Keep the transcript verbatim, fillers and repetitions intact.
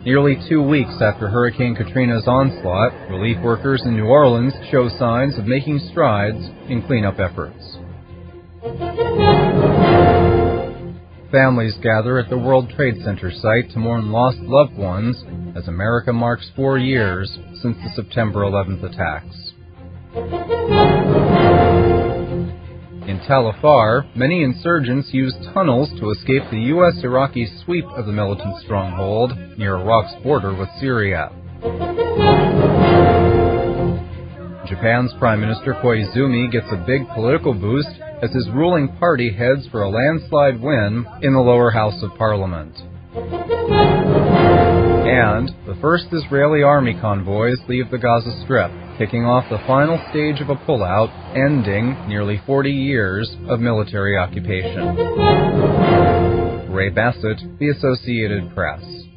Nearly two weeks after Hurricane Katrina's onslaught, relief workers in New Orleans show signs of making strides in cleanup efforts. Families gather at the World Trade Center site to mourn lost loved ones as America marks four years since the September eleventh attacks. In Tal Afar, many insurgents used tunnels to escape the U S Iraqi sweep of the militant stronghold near Iraq's border with Syria. Japan's Prime Minister Koizumi gets a big political boost as his ruling party heads for a landslide win in the lower house of parliament. And the first Israeli army convoys leave the Gaza Strip, kicking off the final stage of a pullout, ending nearly forty years of military occupation. Ray Bassett, The Associated Press.